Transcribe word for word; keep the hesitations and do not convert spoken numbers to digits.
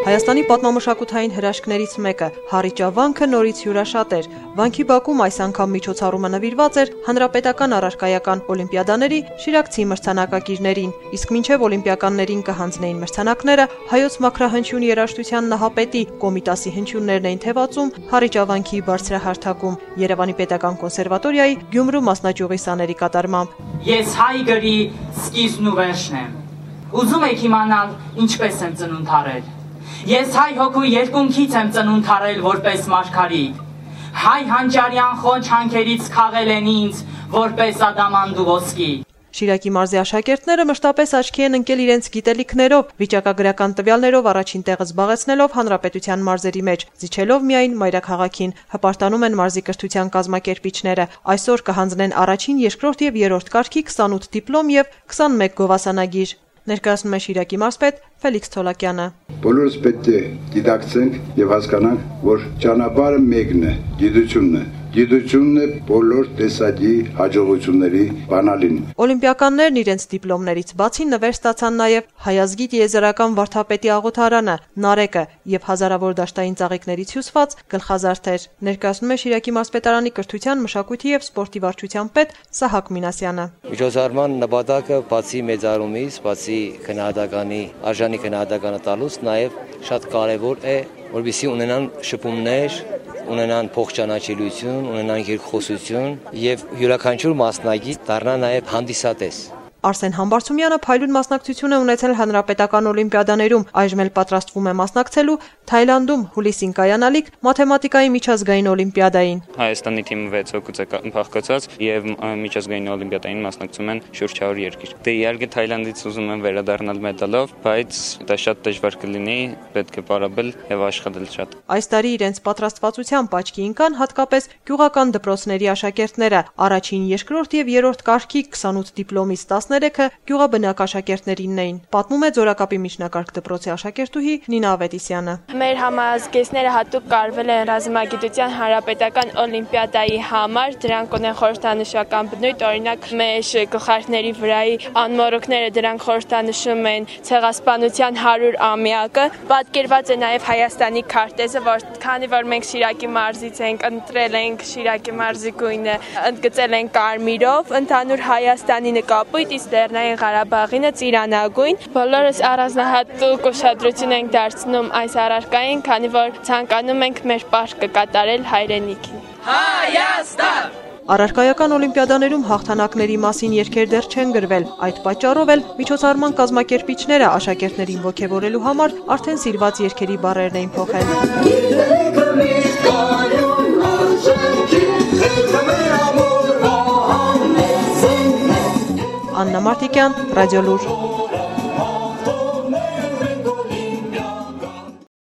Հայաստանի պատմամշակութային հրաշքներից մեկը Հառիճա վանքը նորից հյուրաշատ էր։ Վանքի բակում այս անգամ միջոցառումը նվիրված էր հանրապետական առարկայական օլիմպիադաների շիրակցի մրցանակակիրներին, իսկ մինչև օլիմպիականներին կհանձնեին մրցանակները, հայոց մաքրահնչյուն երաժշտության նահապետի Կոմիտասի հնչյուններն էին թևածում Հառիճա վանքի բարձրահարթակում Երևանի պետական կոնսերվատորիայի Գյումրու մասնաճյուղի սաների կատարմամբ։ Ես հայ գրի սկիզբն ու վերջն եմ։ Ուզում եք իմանալ ինչպես եմ ծնունդ առել։ Ես հայ հոգու երկունքից եմ ծնունդ առել որպես մարգարիտ։ Հայ հանճարյան խոնջ հանքերից քաղել են ինձ որպես ադամանդու ոսկի։ Շիրակի մարզի աշակերտները մշտապես աչքի են ընկել իրենց գիտելիքներով, վիճակագրական տվյալներով առաջին տեղը զբաղեցնելով հանրապետության մարզերի մեջ, զիջելով միայն մայրաքաղաքին, հպարտանում են մարզի կրթության կազմակերպիչները։ Այսօր կհանձնեն առաջին, երկրորդ եւ երրորդ կարգի քսանութ դիպլոմ եւ քսանմեկ գովասանագիր։ Ներկայացնում է Շիրակի մարզպետ Ֆելիքս Թոլակյանը։ Բոլորս պետք է գիտակցենք եւ հասկանանք, որ ճանապարհը մեկն է, գիտությունն է։ Գիտությունն է բոլոր տեսակի հաջողությունների բանալին։ Օլիմպիականներն իրենց դիպլոմներից բացի նվեր ստացան նաև Հայազգի տիեզերական վարդապետի աղոթարանը, Նարեկը եւ հազարավոր դաշտային ծաղիկներից հյուսված գլխազարդեր։ Ներկայացնում է Շիրակի մարզպետարանի կրթության, մշակույթի եւ սպորտի վարչության պետ Սահակ Մինասյանը։ Միջոցառման նպատակը բացի մեծարումից, բացի քննադատականի, արժանի քննադատականը տալուց նաև շատ կարեւոր է, որպեսզի ունենան շփումներ, ունենան փոխճանաչելիություն, ունենան երկխոսություն եւ յուրաքանչյուր մասնագետ դառնա նաեւ հանդիսատես։ Արսեն Համբարձումյանը փայլուն մասնակցություն է ունեցել հանրապետական օլիմպիադաներում, այժմ էլ պատրաստվում է մասնակցելու Թայլանդում հուլիսին կայանալիք մաթեմատիկայի միջազգային օլիմպիադային։ Հայաստանի թիմը վեց հոգուց է փախկացած եւ միջազգային օլիմպիադային մասնակցում են շուրջ հարյուր երկիր։ Դե իհարկե Թայլանդից ուզում են վերադառնալ մեդալով, բայց դա շատ դժվար կլինի, պետք է պարապել եւ աշխատել շատ։ Այս տարի իրենց պատրաստվածությամբ աչքի ընկան հատկապես գյուղական դպրոցների աշակերտները, առաջին, երկրորդ եւ երրորդ կարգի քսանութ դիպլոմից տասներեքը գյուղաբնակ աշակերտներինն էին, պատմում է Ձորակապի միջնակարգ դպրոցի աշակերտուհի Նինա Ավետիսյանը։ Մեր համազգեստները հատուկ կարվել են ռազմագիտության հանրապետական օլիմպիադայի համար, դրանք ունեն խորհրդանշական բնույթ, օրինակ մեր գլխարկների վրայի անմոռոքները դրանք խորհրդանշում են ցեղասպանության հարյուր ամյակը, պատկերված է նաև Հայաստանի քարտեզը, որ քանի որ մենք Շիրակի մարզից ենք, ընտրել ենք Շիրակի մարզի գույնը, ընդգծել ենք կարմիրով, ընդհանուր Հայաստանի նկապույտ, իսկ Լեռնային Ղարաբաղինը ծիրանագույն։ Բոլորս առանձնահատուկ ուշադրություն ենք դարձնում այս առարկային, քանի որ ցանկանում ենք մեր պարտքը կատարել հայրենիքին։ Հայաստան! Առարկայական օլիմպիադաներում հաղթանակների մասին երգեր դեռ չեն գրվել, այդ պատճառով էլ միջոցառման կազմակերպիչները աշակերտներին ոգևորելու համար արդեն սիրված երգերի բառերն էին փոխել։ Աննա Մարտիկյան, Ռադիոլուր։